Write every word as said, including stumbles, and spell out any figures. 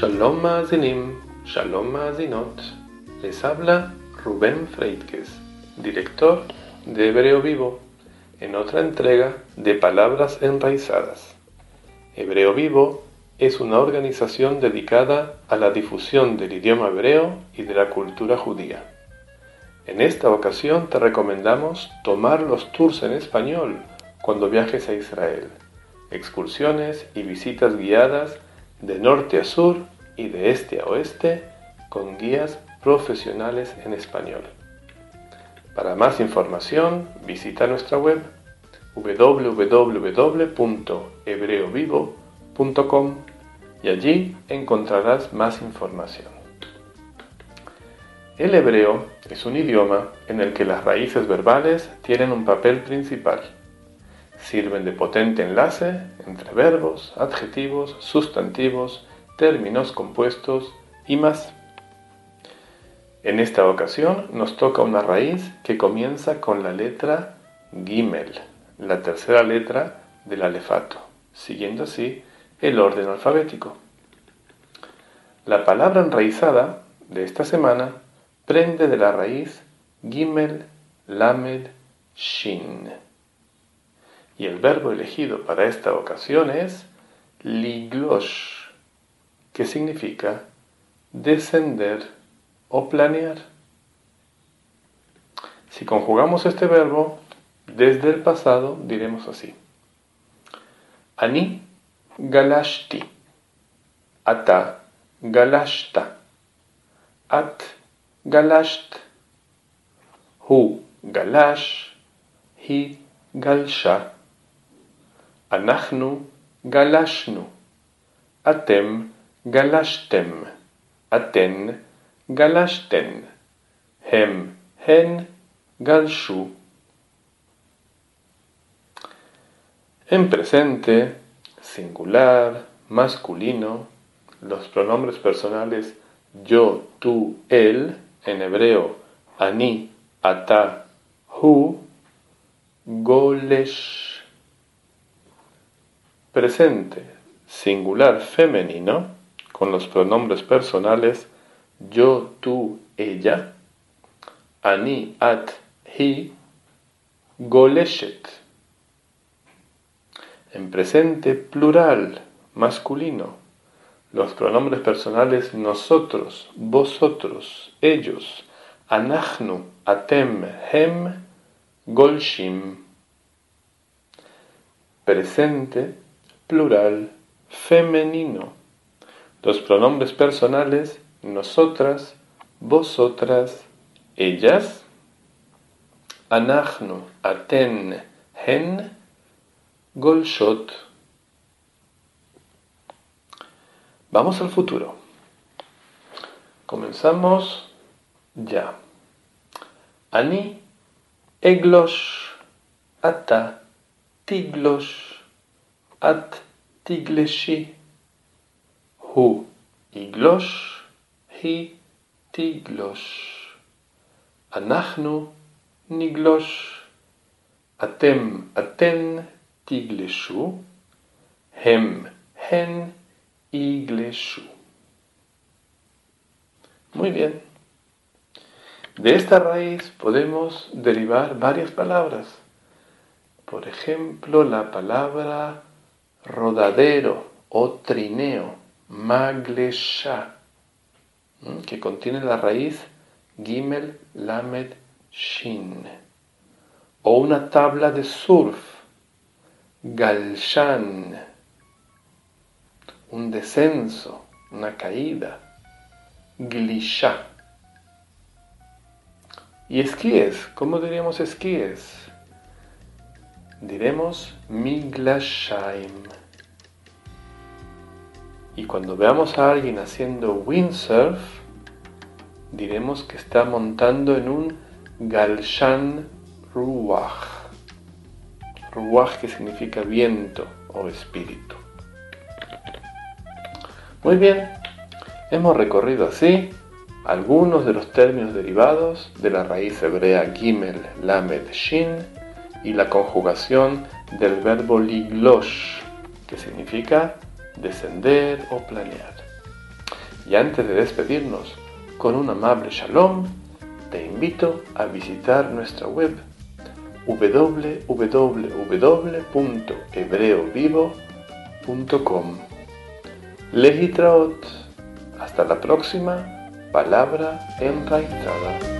Shalom Maazinim, Shalom Maazinot. Les habla Rubén Freitges, director de Hebreo Vivo, en otra entrega de Palabras Enraizadas. Hebreo Vivo es una organización dedicada a la difusión del idioma hebreo y de la cultura judía. En esta ocasión te recomendamos tomar los tours en español cuando viajes a Israel, excursiones y visitas guiadas de norte a sur y de este a oeste con guías profesionales en español. Para más información visita nuestra web doble u doble u doble u punto hebreo vivo punto com y allí encontrarás más información. El hebreo es un idioma en el que las raíces verbales tienen un papel principal. Sirven de potente enlace entre verbos, adjetivos, sustantivos, términos compuestos y más. En esta ocasión nos toca una raíz que comienza con la letra Gimel, la tercera letra del alefato, siguiendo así el orden alfabético. La palabra enraizada de esta semana prende de la raíz Gimel, Lamed, Shin. Y el verbo elegido para esta ocasión es liglosh, que significa descender o planear. Si conjugamos este verbo desde el pasado, diremos así: Ani galashti, ata galashta, at galasht, hu galash, hi galsha, אנחנו גלשנו, אתם גלשתם, אתן גלשתן, הם, הן גלשו. En presente, singular, masculino, los pronombres personales yo, tú, él, en hebreo ani, ata, hu, golesh. Presente, singular femenino, con los pronombres personales yo, tú, ella, ani, at, hi, goleshet. En presente, plural, masculino, los pronombres personales nosotros, vosotros, ellos, anachnu, atem, hem, golshim. Presente, plural, femenino, los pronombres personales nosotras, vosotras, ellas, anachnu, aten, hen, golshot. Vamos al futuro. Comenzamos ya. Ani eglosh, ata tiglosh, at tigleshi, hu iglosh, hi tiglosh, אנחנו נגלוש, אתם, אתן תגלשו, הם, הן יגלשו. Muy bien. De esta raíz podemos derivar varias palabras. Por ejemplo, la palabra rodadero o trineo, maglesha, que contiene la raíz Gimel, Lamed, Shin. O una tabla de surf, galshan, un descenso, una caída, glisha. Y esquíes, ¿cómo diríamos esquíes? Diremos miglashaim. Y cuando veamos a alguien haciendo windsurf, diremos que está montando en un galshan ruach. Ruach, que significa viento o espíritu. Muy bien, hemos recorrido así algunos de los términos derivados de la raíz hebrea Gimel, Lamed, Shin y la conjugación del verbo liglosh, que significa descender o planear. Y antes de despedirnos con un amable shalom, te invito a visitar nuestra web w w w punto hebreo vivo punto com. Lehitraot. Hasta la próxima palabra enraizada.